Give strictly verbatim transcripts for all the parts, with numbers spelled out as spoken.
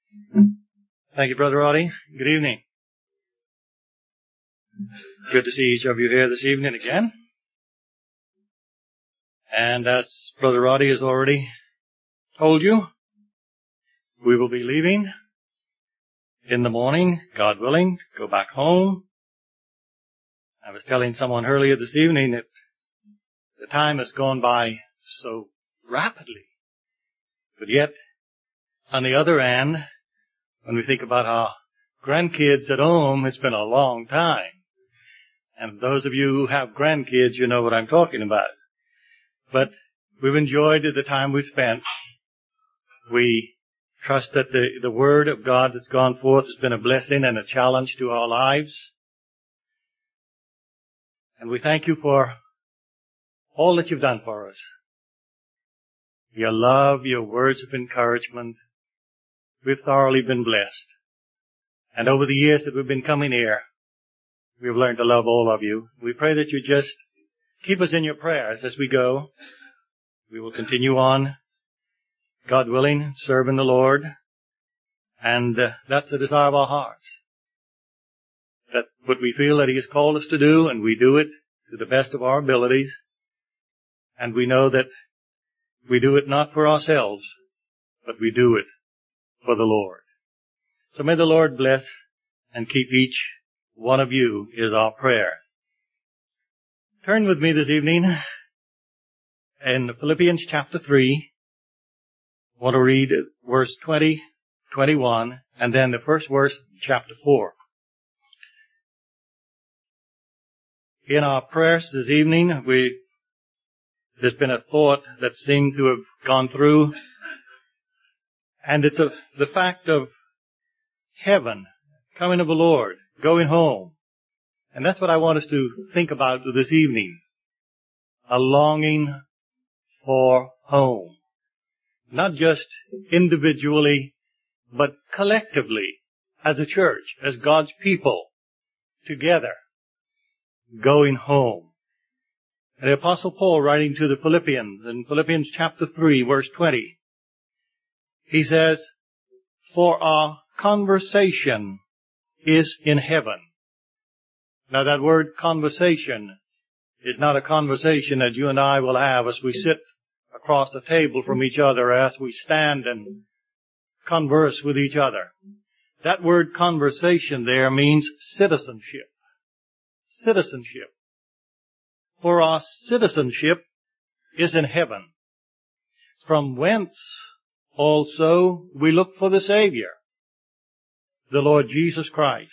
Thank you, Brother Roddy. Good evening. Good to see each of you here this evening again. And as Brother Roddy has already told you, we will be leaving in the morning, God willing, to go back home. I was telling someone earlier this evening that the time has gone by so rapidly. But yet, on the other hand, when we think about our grandkids at home, it's been a long time. And those of you who have grandkids, you know what I'm talking about. But we've enjoyed the time we've spent. We trust that the, the Word of God that's gone forth has been a blessing and a challenge to our lives. And we thank you for all that you've done for us. Your love, your words of encouragement. We've thoroughly been blessed. And over the years that we've been coming here, we've learned to love all of you. We pray that you just keep us in your prayers as we go. We will continue on, God willing, serving the Lord. And uh, that's the desire of our hearts. That what we feel that He has called us to do, and we do it to the best of our abilities. And we know that we do it not for ourselves, but we do it for the Lord. So may the Lord bless and keep each one of you is our prayer. Turn with me this evening in Philippians chapter three. I want to read verse twenty, twenty-one, and then the first verse of chapter four. In our prayers this evening, we there's been a thought that seemed to have gone through, and it's a, the fact of heaven, coming of the Lord, going home. And that's what I want us to think about this evening. A longing for home. Not just individually, but collectively, as a church, as God's people, together, going home. And the Apostle Paul, writing to the Philippians, in Philippians chapter three, verse twenty, he says, "For our conversation is in heaven." Now that word conversation is not a conversation that you and I will have as we sit across the table from each other, as we stand and converse with each other. That word conversation there means citizenship. Citizenship. For our citizenship is in heaven, from whence also we look for the Savior, the Lord Jesus Christ.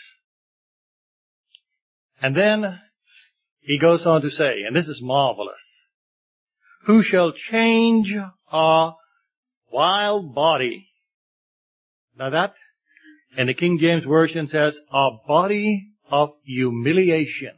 And then he goes on to say, and this is marvelous, who shall change our vile body. Now that, in the King James Version, says, our body of humiliation.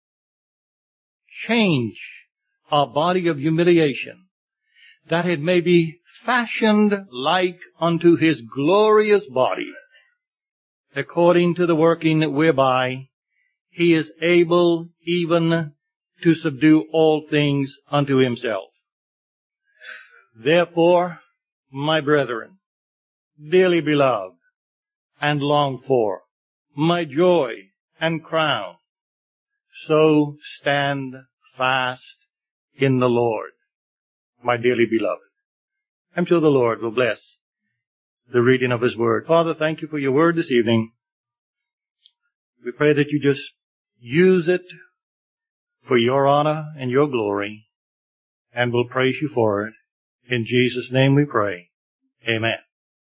Change our body of humiliation, that it may be fashioned like unto His glorious body, according to the working whereby He is able even to subdue all things unto Himself. Therefore, my brethren, dearly beloved and longed for, my joy and crown, so stand fast in the Lord, my dearly beloved. I'm sure the Lord will bless the reading of His Word. Father, thank you for your Word this evening. We pray that you just use it for your honor and your glory, and we'll praise you for it. In Jesus' name we pray. Amen.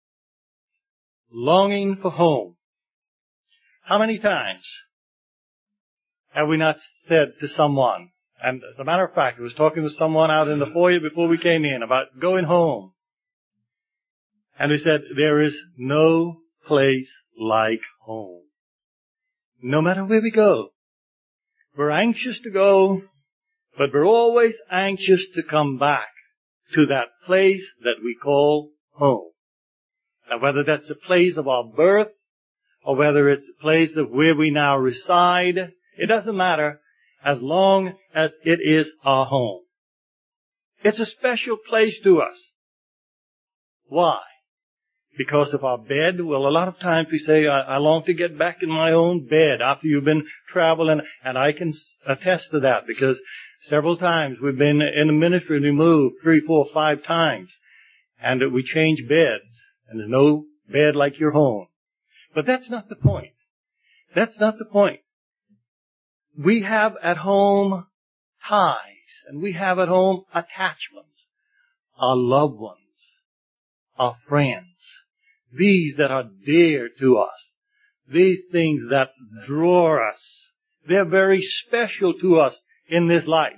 Longing for home. How many times have we not said to someone, and as a matter of fact, I was talking with someone out in the foyer before we came in about going home. And we said, there is no place like home. No matter where we go. We're anxious to go, but we're always anxious to come back to that place that we call home. Now whether that's the place of our birth, or whether it's the place of where we now reside, it doesn't matter as long as it is our home. It's a special place to us. Why? because of our bed? Well, a lot of times we say, I, I long to get back in my own bed after you've been traveling, and I can attest to that because several times we've been in the ministry and we moved three, four, five times, and we change beds, and there's no bed like your home. But that's not the point. That's not the point. We have at home ties, and we have at home attachments, our loved ones, our friends, these that are dear to us, these things that draw us. They're very special to us in this life.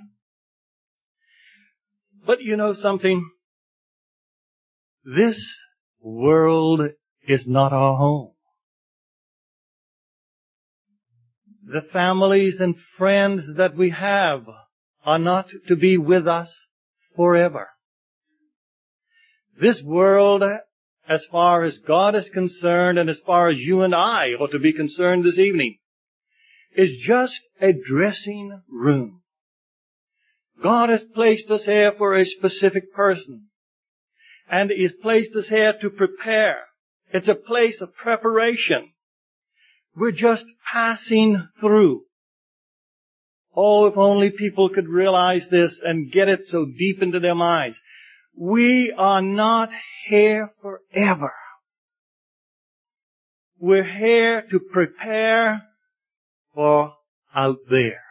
But you know something? This world is not our home. The families and friends that we have are not to be with us forever. This world, as far as God is concerned and as far as you and I ought to be concerned this evening, is just a dressing room. God has placed us here for a specific person. And He has placed us here to prepare. It's a place of preparation. We're just passing through. Oh, if only people could realize this and get it so deep into their minds. We are not here forever. We're here to prepare for out there.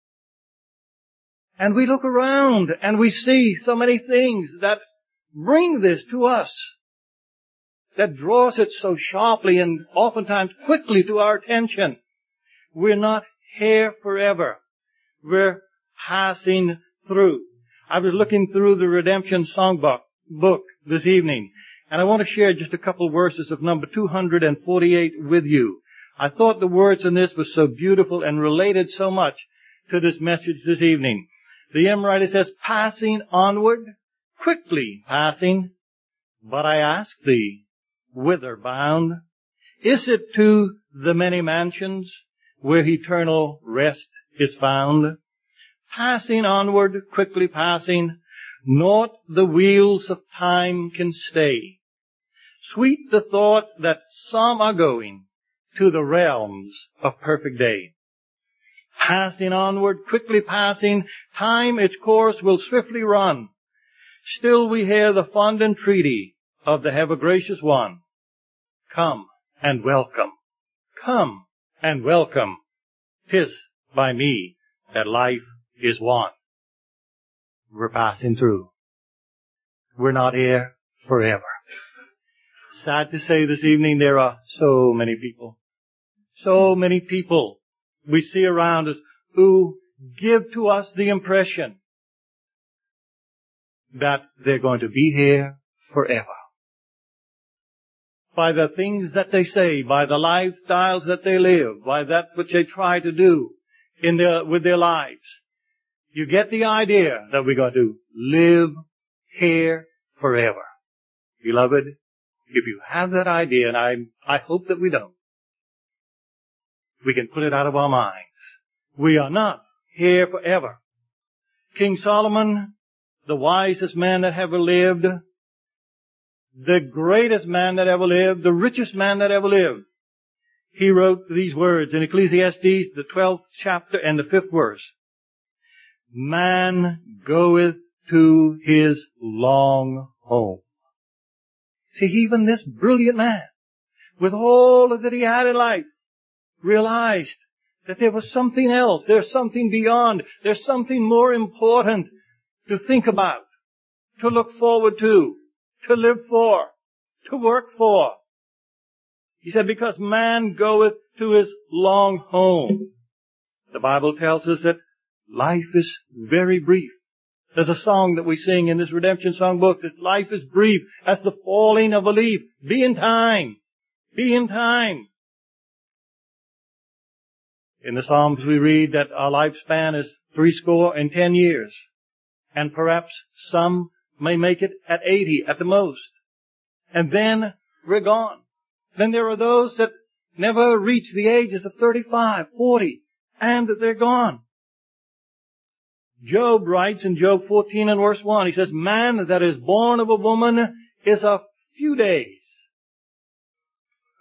And we look around and we see so many things that bring this to us, that draws it so sharply and oftentimes quickly to our attention. We're not here forever. We're passing through. I was looking through the Redemption Songbook book this evening, and I want to share just a couple verses of number two hundred forty-eight with you. I thought the words in this were so beautiful and related so much to this message this evening. The hymn writer says, passing onward, quickly passing, but I ask thee, whither bound? Is it to the many mansions where eternal rest is found? Passing onward, quickly passing, naught the wheels of time can stay. Sweet the thought that some are going to the realms of perfect day. Passing onward, quickly passing, time its course will swiftly run. Still we hear the fond entreaty of the ever-gracious one. Come and welcome. Come and welcome. 'Tis by me that life is won. We're passing through. We're not here forever. Sad to say this evening there are so many people, so many people we see around us who give to us the impression that they're going to be here forever. By the things that they say, by the lifestyles that they live, by that which they try to do in their, with their lives, you get the idea that we're going to live here forever. Beloved, if you have that idea, and I, I hope that we don't, we can put it out of our minds. We are not here forever. King Solomon, the wisest man that ever lived, the greatest man that ever lived, the richest man that ever lived, he wrote these words in Ecclesiastes, the twelfth chapter and the fifth verse. Man goeth to his long home. See, even this brilliant man, with all that he had in life, realized that there was something else, there's something beyond, there's something more important to think about, to look forward to, to live for, to work for. He said, because man goeth to his long home. The Bible tells us that life is very brief. There's a song that we sing in this Redemption Songbook that life is brief as the falling of a leaf. Be in time. Be in time. In the Psalms we read that our lifespan is threescore and ten years. And perhaps some may make it at eighty at the most. And then we're gone. Then there are those that never reach the ages of thirty-five, forty, and they're gone. Job writes in Job fourteen and verse one, he says, man that is born of a woman is a few days.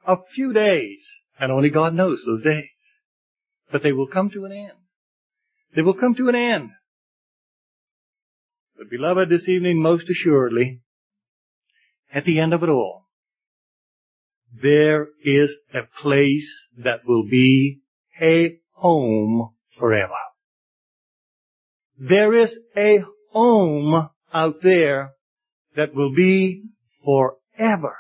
a few days, and only God knows those days. But they will come to an end. They will come to an end. But beloved, this evening, most assuredly, at the end of it all, there is a place that will be a home forever. There is a home out there that will be forever.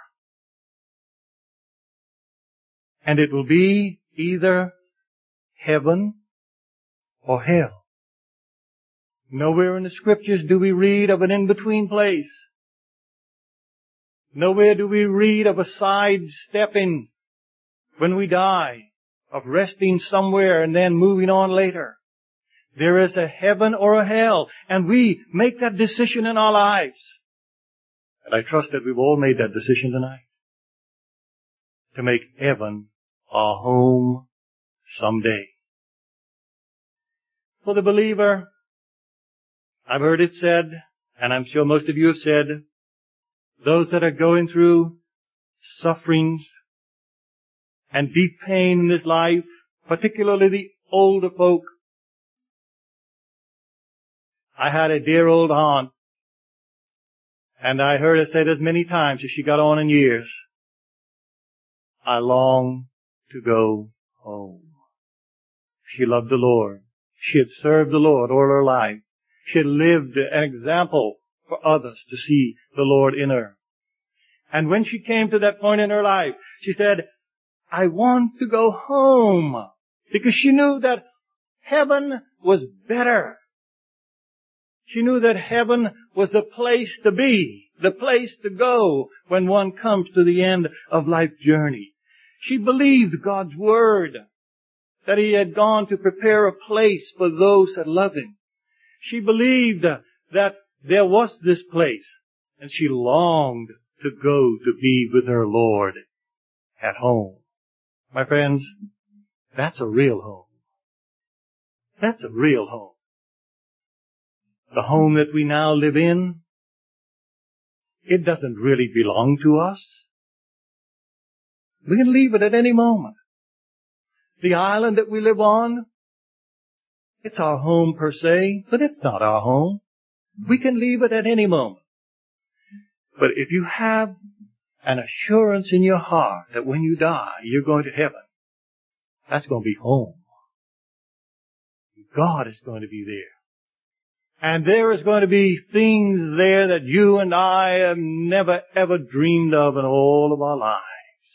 And it will be either heaven or hell. Nowhere in the Scriptures do we read of an in-between place. Nowhere do we read of a sidestepping when we die, of resting somewhere and then moving on later. There is a heaven or a hell, and we make that decision in our lives. And I trust that we've all made that decision tonight. To make heaven our home someday. For the believer, I've heard it said, and I'm sure most of you have said, those that are going through sufferings and deep pain in this life, particularly the older folk. I had a dear old aunt, and I heard her say this many times as she got on in years. I long to go home. She loved the Lord. She had served the Lord all her life. She had lived an example for others to see the Lord in her. And when she came to that point in her life, she said, I want to go home, because she knew that heaven was better. She knew that heaven was the place to be, the place to go when one comes to the end of life's journey. She believed God's word, that He had gone to prepare a place for those that love Him. She believed that there was this place, and she longed to go to be with her Lord at home. My friends, that's a real home. That's a real home. The home that we now live in, it doesn't really belong to us. We can leave it at any moment. The island that we live on, it's our home per se, but it's not our home. We can leave it at any moment. But if you have an assurance in your heart that when you die, you're going to heaven, that's going to be home. God is going to be there. And there is going to be things there that you and I have never ever dreamed of in all of our lives.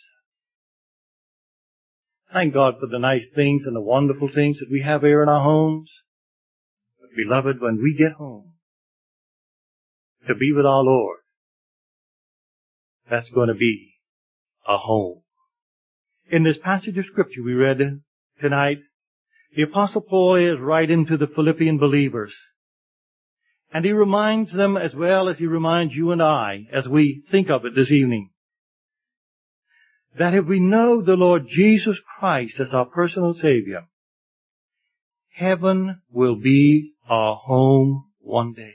Thank God for the nice things and the wonderful things that we have here in our homes. But beloved, when we get home to be with our Lord, that's going to be a home. In this passage of Scripture we read tonight, the Apostle Paul is writing to the Philippian believers. And he reminds them as well as he reminds you and I, as we think of it this evening, that if we know the Lord Jesus Christ as our personal Savior, heaven will be our home one day.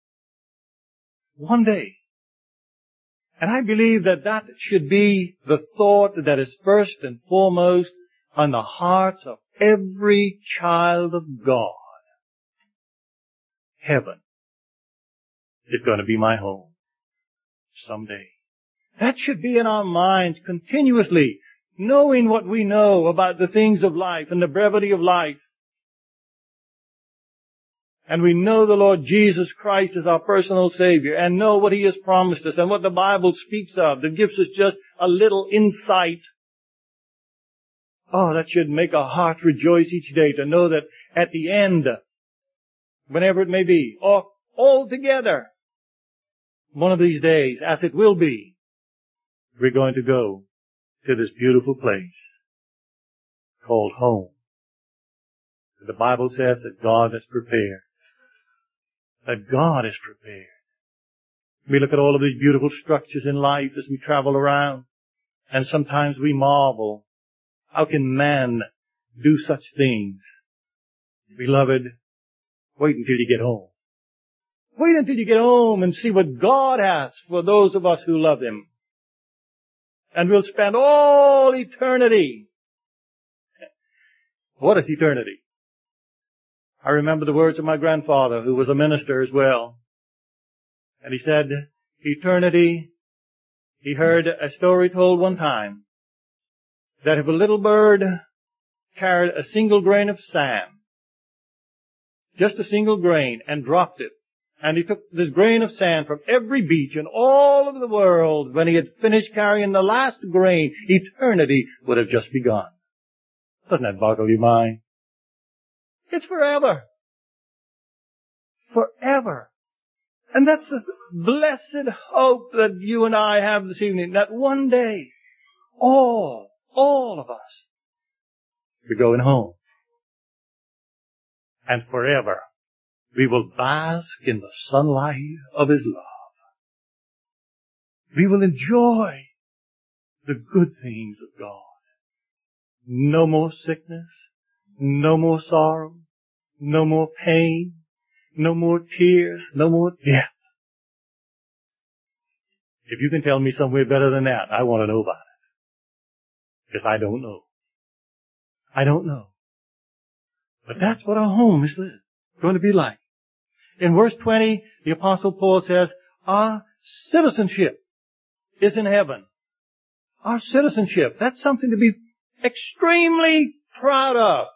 One day. And I believe that that should be the thought that is first and foremost on the hearts of every child of God. Heaven is going to be my home someday. That should be in our minds continuously, knowing what we know about the things of life and the brevity of life. And we know the Lord Jesus Christ is our personal Savior and know what He has promised us and what the Bible speaks of that gives us just a little insight. Oh, that should make our heart rejoice each day to know that at the end, whenever it may be, or all together, one of these days, as it will be, we're going to go to this beautiful place called home. The Bible says that God has prepared. That God has prepared. We look at all of these beautiful structures in life as we travel around, and sometimes we marvel, how can man do such things? Beloved, wait until you get home. Wait until you get home and see what God has for those of us who love Him. And we'll spend all eternity. What is eternity? I remember the words of my grandfather, who was a minister as well. And he said, eternity, he heard a story told one time, that if a little bird carried a single grain of sand, just a single grain, and dropped it, and he took this grain of sand from every beach in all over the world, when he had finished carrying the last grain, eternity would have just begun. Doesn't that boggle your mind? It's forever. Forever. And that's the blessed hope that you and I have this evening, that one day, all, all of us, we're going home. And forever, we will bask in the sunlight of His love. We will enjoy the good things of God. No more sickness, no more sorrow, no more pain, no more tears, no more death. If you can tell me somewhere better than that, I want to know about it. Because I don't know. I don't know. But that's what our home is going to be like. In verse twenty, the Apostle Paul says, our citizenship is in heaven. Our citizenship, that's something to be extremely proud of.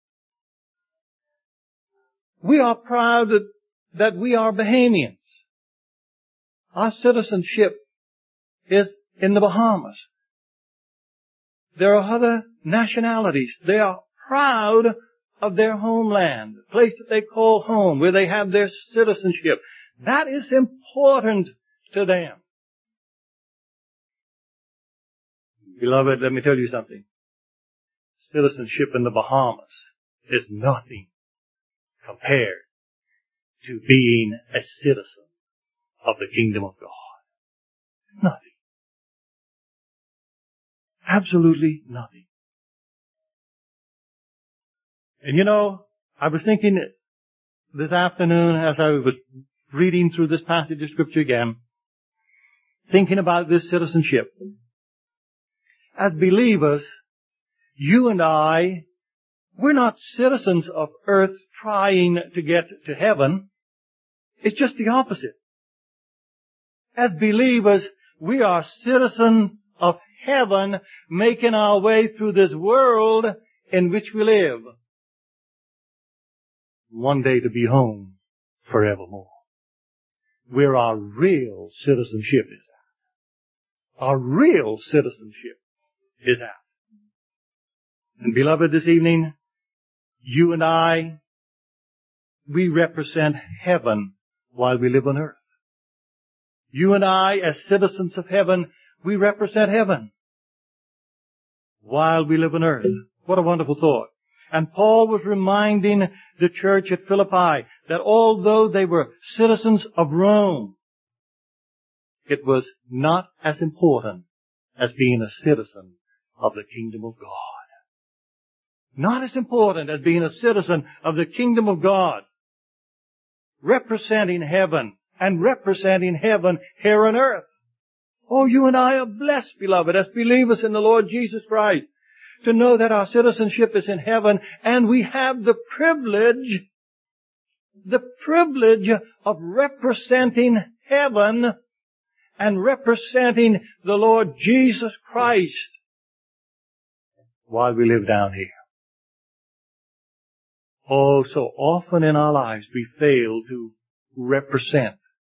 We are proud that, that we are Bahamians. Our citizenship is in the Bahamas. There are other nationalities. They are proud of their homeland, the place that they call home, where they have their citizenship. That is important to them. Beloved, let me tell you something. Citizenship in the Bahamas is nothing compared to being a citizen of the kingdom of God. Nothing. Absolutely nothing. And you know, I was thinking this afternoon as I was reading through this passage of Scripture again, thinking about this citizenship. As believers, you and I, we're not citizens of earth trying to get to heaven. It's just the opposite. As believers, we are citizens of heaven, making our way through this world in which we live. One day to be home forevermore. Where our real citizenship is at. Our real citizenship is at. And beloved, this evening, you and I, we represent heaven while we live on earth. You and I, as citizens of heaven, we represent heaven while we live on earth. What a wonderful thought. And Paul was reminding the church at Philippi that although they were citizens of Rome, it was not as important as being a citizen of the kingdom of God. Not as important as being a citizen of the kingdom of God, representing heaven and representing heaven here on earth. Oh, you and I are blessed, beloved, as believers in the Lord Jesus Christ, to know that our citizenship is in heaven, and we have the privilege, the privilege of representing heaven and representing the Lord Jesus Christ while we live down here. Oh, so often in our lives we fail to represent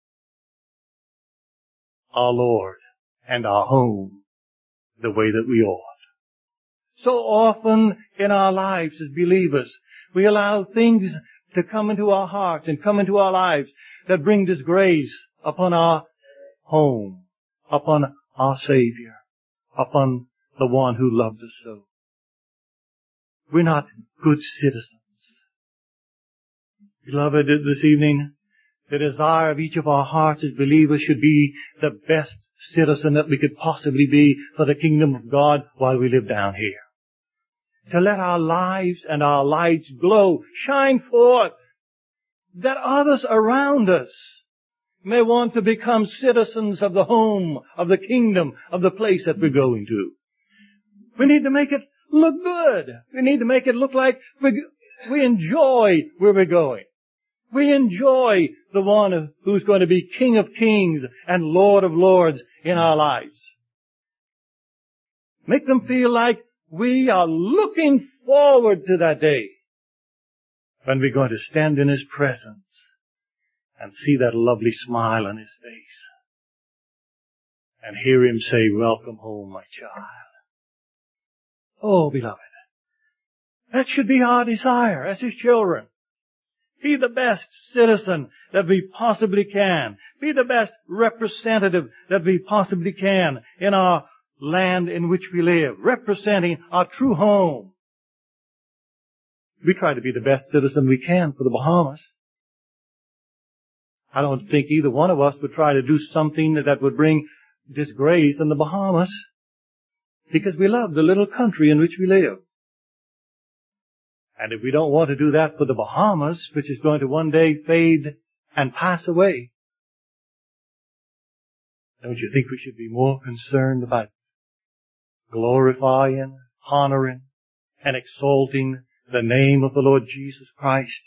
our Lord and our home the way that we ought. So often in our lives as believers, we allow things to come into our hearts and come into our lives that bring disgrace upon our home, upon our Savior, upon the one who loved us so. We're not good citizens. Beloved, this evening, the desire of each of our hearts as believers should be the best citizen that we could possibly be for the kingdom of God while we live down here. To let our lives and our lights glow, shine forth, that others around us may want to become citizens of the home, of the kingdom, of the place that we're going to. We need to make it look good. We need to make it look like we, we enjoy where we're going. We enjoy the one who's going to be King of Kings and Lord of Lords in our lives. Make them feel like we are looking forward to that day when we're going to stand in His presence and see that lovely smile on His face and hear Him say, "Welcome home, my child." Oh, beloved, that should be our desire as His children. Be the best citizen that we possibly can. Be the best representative that we possibly can in our land in which we live, representing our true home. We try to be the best citizen we can for the Bahamas. I don't think either one of us would try to do something that would bring disgrace in the Bahamas, because we love the little country in which we live. And if we don't want to do that for the Bahamas, which is going to one day fade and pass away, don't you think we should be more concerned about glorifying, honoring, and exalting the name of the Lord Jesus Christ,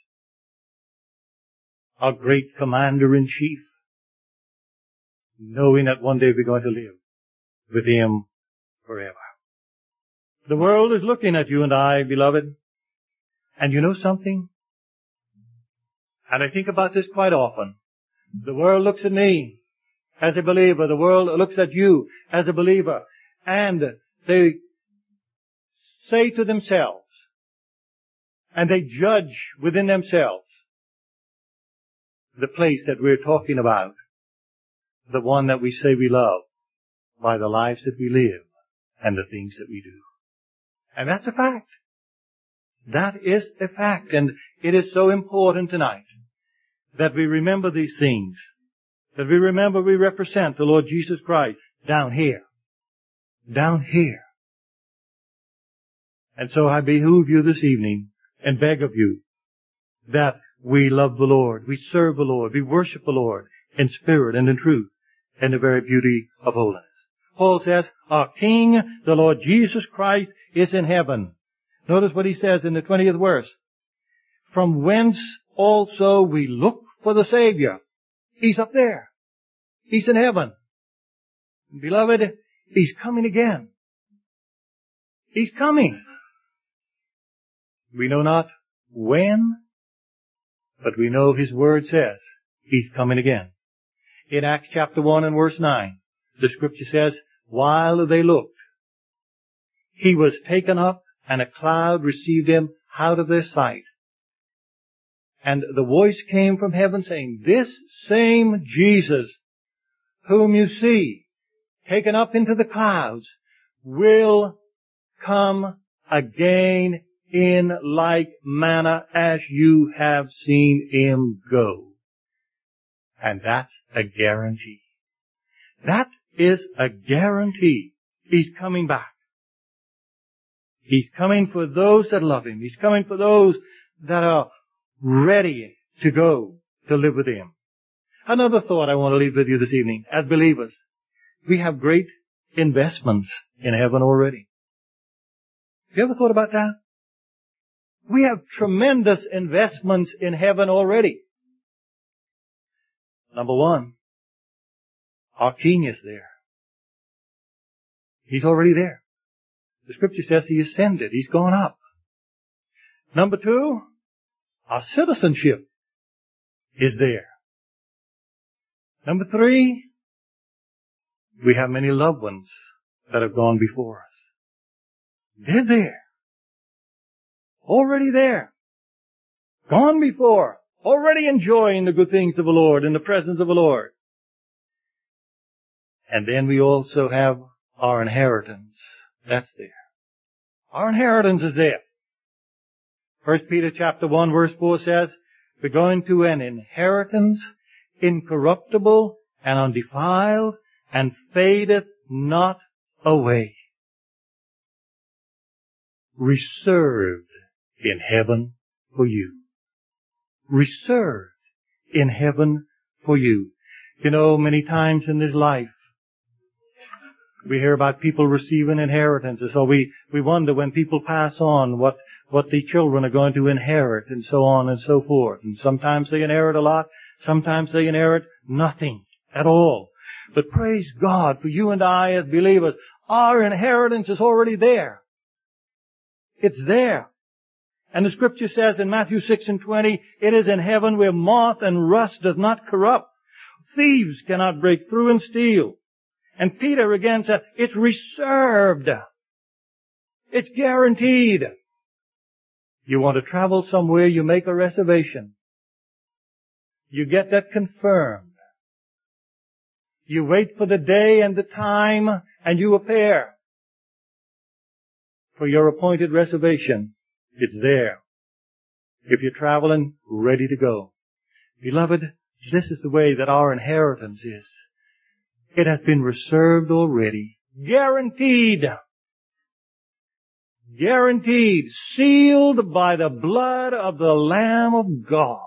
our great Commander-in-Chief, knowing that one day we're going to live with Him forever? The world is looking at you and I, beloved. And you know something? And I think about this quite often. The world looks at me as a believer. The world looks at you as a believer. And they say to themselves, and they judge within themselves the place that we're talking about, the one that we say we love, by the lives that we live and the things that we do. And that's a fact. That is a fact, and it is so important tonight that we remember these things, that we remember we represent the Lord Jesus Christ down here, down here. And so I behoove you this evening and beg of you that we love the Lord, we serve the Lord, we worship the Lord in spirit and in truth, in the very beauty of holiness. Paul says, our King, the Lord Jesus Christ, is in heaven. Notice what he says in the twentieth verse. From whence also we look for the Savior. He's up there. He's in heaven. Beloved, He's coming again. He's coming. We know not when, but we know His Word says He's coming again. In Acts chapter one and verse nine, the Scripture says, while they looked, He was taken up, and a cloud received Him out of their sight. And the voice came from heaven saying, this same Jesus, whom you see taken up into the clouds, will come again in like manner as you have seen Him go. And that's a guarantee. That is a guarantee. He's coming back. He's coming for those that love Him. He's coming for those that are ready to go to live with Him. Another thought I want to leave with you this evening. As believers, we have great investments in heaven already. Have you ever thought about that? We have tremendous investments in heaven already. Number one, our King is there. He's already there. The Scripture says He ascended. He's gone up. Number two, our citizenship is there. Number three, we have many loved ones that have gone before us. They're there. Already there. Gone before. Already enjoying the good things of the Lord in the presence of the Lord. And then we also have our inheritance. That's there. Our inheritance is there. First Peter chapter one verse four says, we're going to an inheritance incorruptible and undefiled and fadeth not away. Reserved in heaven for you. Reserved in heaven for you. You know, many times in this life, we hear about people receiving inheritances, so we, we wonder when people pass on what, what the children are going to inherit, and so on and so forth. And sometimes they inherit a lot, sometimes they inherit nothing at all. But praise God for you and I as believers, our inheritance is already there. It's there. And the scripture says in Matthew six and twenty, it is in heaven where moth and rust does not corrupt. Thieves cannot break through and steal. And Peter again said, it's reserved. It's guaranteed. You want to travel somewhere, you make a reservation. You get that confirmed. You wait for the day and the time, and you appear for your appointed reservation. It's there. If you're traveling, ready to go. Beloved, this is the way that our inheritance is. It has been reserved already. Guaranteed. Guaranteed. Sealed by the blood of the Lamb of God.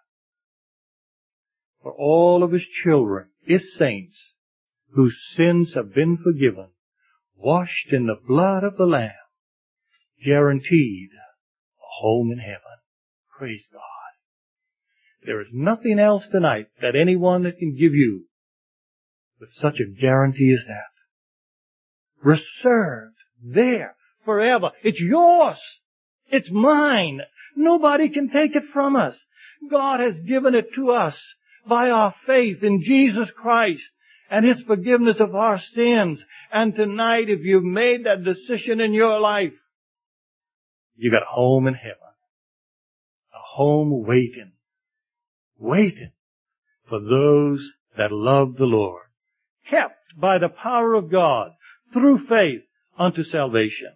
For all of His children, His saints, whose sins have been forgiven, washed in the blood of the Lamb, guaranteed a home in heaven. Praise God. There is nothing else tonight that anyone that can give you with such a guarantee as that. Reserved there forever. It's yours. It's mine. Nobody can take it from us. God has given it to us by our faith in Jesus Christ and His forgiveness of our sins. And tonight, if you've made that decision in your life, you got a home in heaven. A home waiting. Waiting for those that love the Lord. Kept by the power of God through faith unto salvation.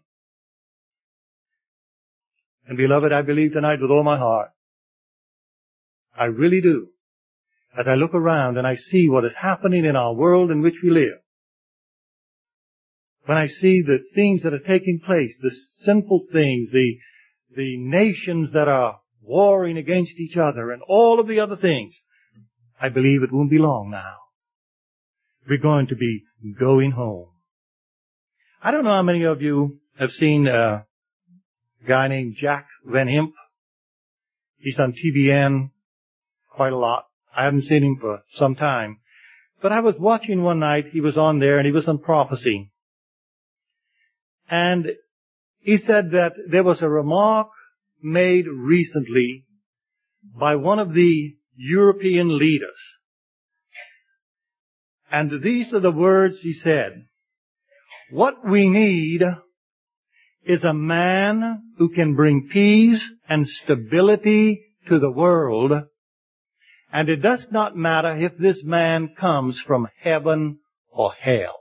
And beloved, I believe tonight with all my heart. I really do. As I look around and I see what is happening in our world in which we live. When I see the things that are taking place, the sinful things, the, the nations that are warring against each other and all of the other things, I believe it won't be long now. We're going to be going home. I don't know how many of you have seen a guy named Jack Van Impe. He's on T V N quite a lot. I haven't seen him for some time. But I was watching one night, he was on there and he was on prophecy. And he said that there was a remark made recently by one of the European leaders. And these are the words he said. What we need is a man who can bring peace and stability to the world. And it does not matter if this man comes from heaven or hell.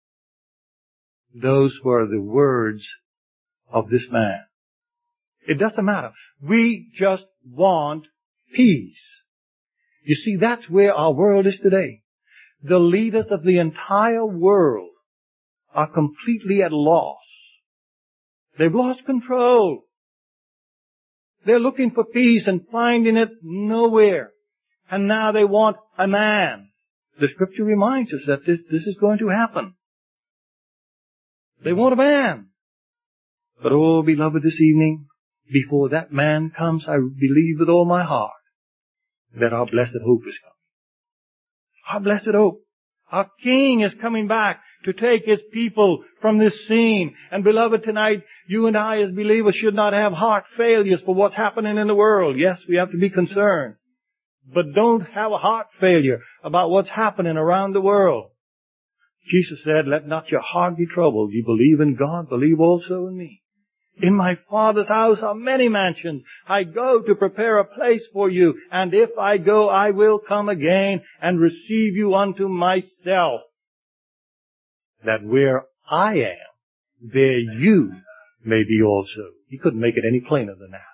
Those were the words of this man. It doesn't matter. We just want peace. You see, that's where our world is today. The leaders of the entire world are completely at loss. They've lost control. They're looking for peace and finding it nowhere. And now they want a man. The scripture reminds us that this, this is going to happen. They want a man. But oh, beloved, this evening, before that man comes, I believe with all my heart that our blessed hope is coming. Our blessed hope. Our King is coming back to take His people from this scene. And beloved, tonight, you and I as believers should not have heart failures for what's happening in the world. Yes, we have to be concerned. But don't have a heart failure about what's happening around the world. Jesus said, let not your heart be troubled. You believe in God, believe also in me. In my Father's house are many mansions. I go to prepare a place for you. And if I go, I will come again and receive you unto myself. That where I am, there you may be also. He couldn't make it any plainer than that.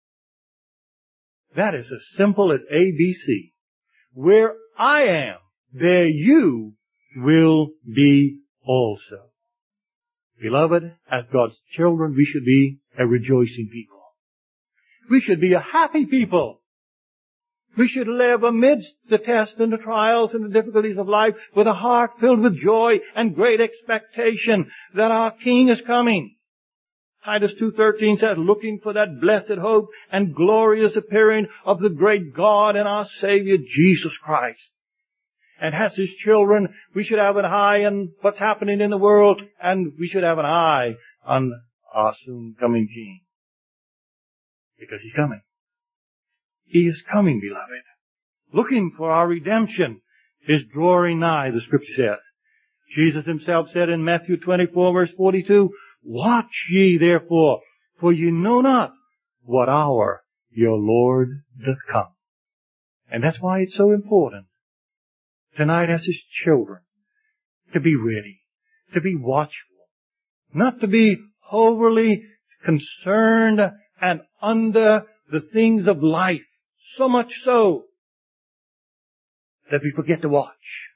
That is as simple as A B C. Where I am, there you will be also. Beloved, as God's children, we should be a rejoicing people. We should be a happy people. We should live amidst the tests and the trials and the difficulties of life with a heart filled with joy and great expectation that our King is coming. Titus two thirteen says, looking for that blessed hope and glorious appearing of the great God and our Savior, Jesus Christ. And as His children, we should have an eye on what's happening in the world, and we should have an eye on our soon coming King. Because He's coming. He is coming, beloved. Looking for our redemption is drawing nigh, the Scripture says. Jesus Himself said in Matthew twenty-four verse forty-two, watch ye therefore, for ye know not what hour your Lord doth come. And that's why it's so important tonight as His children to be ready, to be watchful, not to be overly concerned and under the things of life, so much so that we forget to watch,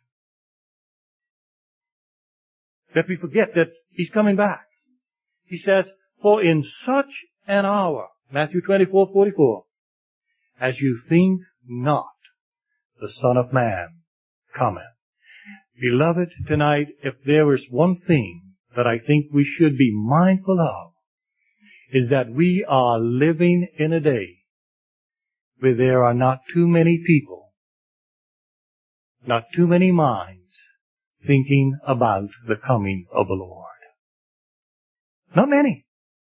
that we forget that He's coming back. He says, for in such an hour, Matthew twenty-four forty-four, as you think not, the Son of Man cometh. Beloved, tonight, if there is one thing that I think we should be mindful of, is that we are living in a day where there are not too many people, not too many minds thinking about the coming of the Lord. Not many.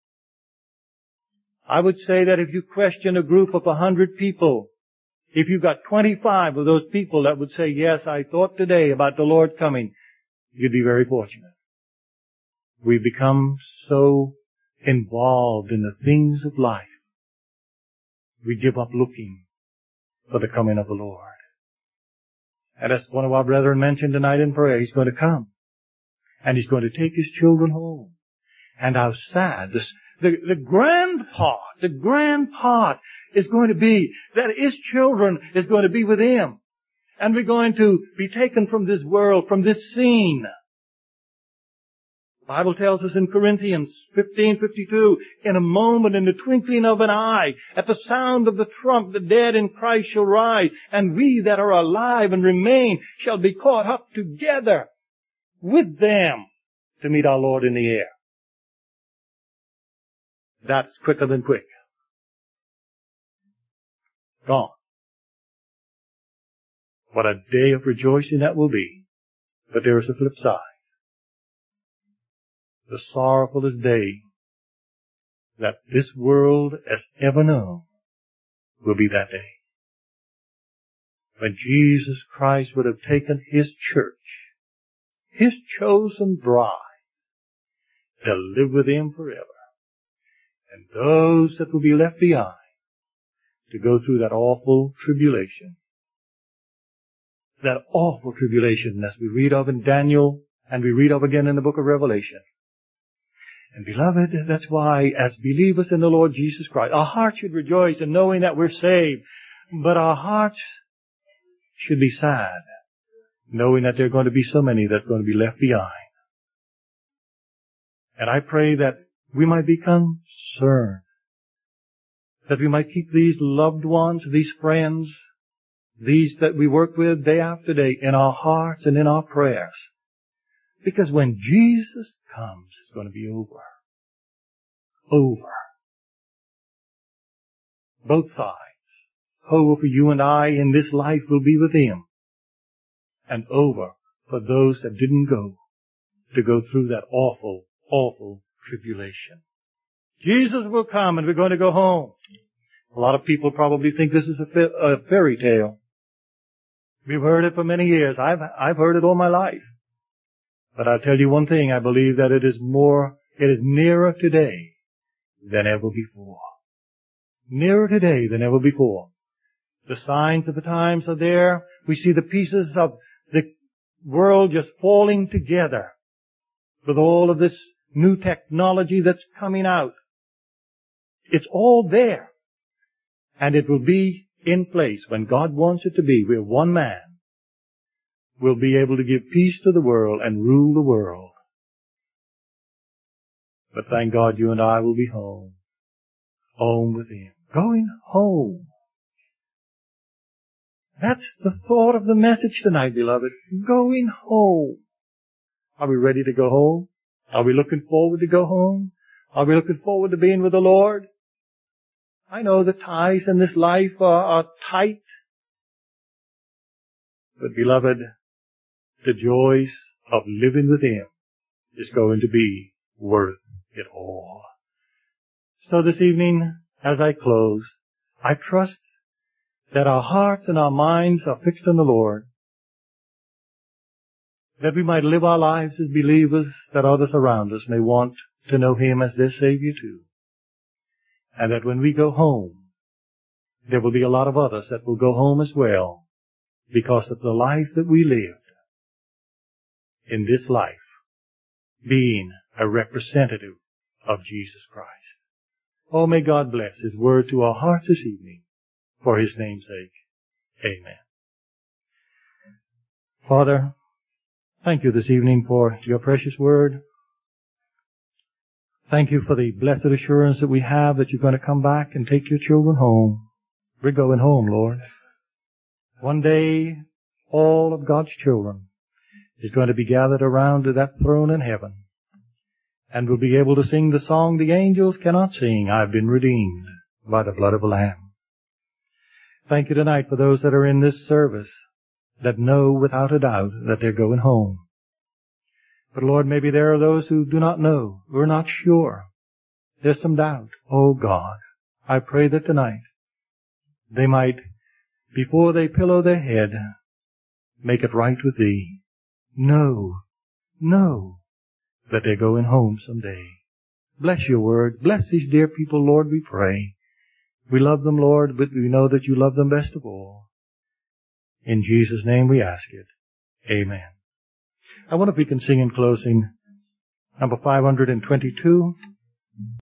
I would say that if you question a group of a hundred people, if you've got twenty-five of those people that would say, yes, I thought today about the Lord coming, you'd be very fortunate. We've become so involved in the things of life, we give up looking for the coming of the Lord. And as one of our brethren mentioned tonight in prayer, He's going to come. And He's going to take His children home. And how sad, this, the, the grand part, the grand part is going to be that His children is going to be with Him. And we're going to be taken from this world, from this scene. The Bible tells us in Corinthians fifteen fifty-two, in a moment, in the twinkling of an eye, at the sound of the trump, the dead in Christ shall rise, and we that are alive and remain shall be caught up together with them to meet our Lord in the air. That's quicker than quick. Gone. What a day of rejoicing that will be. But there is a flip side. The sorrowfulest day that this world has ever known will be that day. When Jesus Christ would have taken His church, His chosen bride, to live with Him forever. And those that will be left behind to go through that awful tribulation. That awful tribulation as we read of in Daniel and we read of again in the book of Revelation. And beloved, that's why as believers in the Lord Jesus Christ, our hearts should rejoice in knowing that we're saved. But our hearts should be sad, knowing that there are going to be so many that's going to be left behind. And I pray that we might be concerned, that we might keep these loved ones, these friends, these that we work with day after day in our hearts and in our prayers. Because when Jesus comes, it's going to be over. Over. Both sides. Over for you and I in this life will be with Him. And over for those that didn't go to go through that awful, awful tribulation. Jesus will come and we're going to go home. A lot of people probably think this is a, fa- a fairy tale. We've heard it for many years. I've, I've heard it all my life. But I'll tell you one thing, I believe that it is more, it is nearer today than ever before. Nearer today than ever before. The signs of the times are there. We see the pieces of the world just falling together with all of this new technology that's coming out. It's all there. And it will be in place when God wants it to be, where one man will be able to give peace to the world and rule the world. But thank God you and I will be home. Home with Him. Going home. That's the thought of the message tonight, beloved. Going home. Are we ready to go home? Are we looking forward to go home? Are we looking forward to being with the Lord? I know the ties in this life are, are tight. But beloved, the joys of living with Him is going to be worth it all. So this evening, as I close, I trust that our hearts and our minds are fixed on the Lord, that we might live our lives as believers, that others around us may want to know Him as their Savior too. And that when we go home, there will be a lot of others that will go home as well, because of the life that we lived in this life, being a representative of Jesus Christ. Oh, may God bless His word to our hearts this evening, for His name's sake. Amen. Father, thank you this evening for your precious word. Thank you for the blessed assurance that we have that you're going to come back and take your children home. We're going home, Lord. One day, all of God's children is going to be gathered around to that throne in heaven, and will be able to sing the song the angels cannot sing, I've been redeemed by the blood of the Lamb. Thank you tonight for those that are in this service that know without a doubt that they're going home. But Lord, maybe there are those who do not know, who are not sure. There's some doubt. Oh God, I pray that tonight they might, before they pillow their head, make it right with Thee. Know, know that they're going home someday. Bless your word. Bless these dear people, Lord, we pray. We love them, Lord, but we know that you love them best of all. In Jesus' name we ask it. Amen. I wonder if we can sing in closing number five hundred twenty-two.